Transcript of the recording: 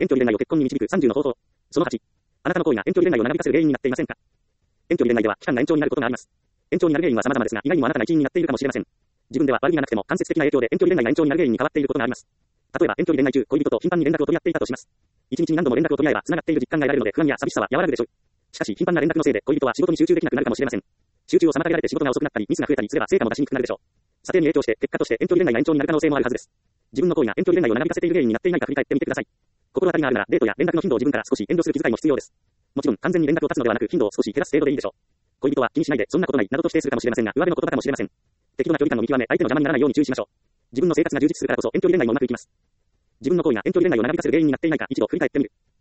遠距離恋愛を結婚に導く30の方法。その8。あなたの行為が遠距離恋愛を長引かせる原因になっていませんか？遠距離恋愛では期間が延長になることがあります。延長になる原因は様々ですが、意外にもあなたが一因になっているかもしれません。自分では悪気がなくても間接的な影響で遠距離恋愛が延長になる原因に変わっていることがあります。例えば遠距離恋愛中、恋人と頻繁に連絡を取り合っていたとします。一日に何度も連絡を取り合えば繋がっている実感が得られるので不安や寂しさは和らぐでしょう。しかし頻繁な連絡のせいで恋人は仕事に集中できなくなるかもしれません。集中を妨げられて仕事が遅くなったりミスが増えたりすれば成果も出しにくくなるでしょう。査定に影響して結果として遠距離恋愛が延長になる可能性もあるはずです。自分の行為が遠距離恋愛を長引かせている原因になっていないか振り返ってみてください。心当たりがあるならデートや連絡の頻度を自分から少し遠慮する気遣いも必要です。もちろん完全に連絡を断つのではなく頻度を少し減らす程度でいいでしょう。恋人は気にしないでそんなことないなどと否定するかもしれませんが上辺の言葉かもしれません。適度な距離感の見極め、相手の邪魔にならないように注意しましょう。自分の生活が充実するからこそ遠距離恋愛もうまくいきます。自分の行為が遠距離恋愛を長引かせる原因になっていないか一度振り返ってみる。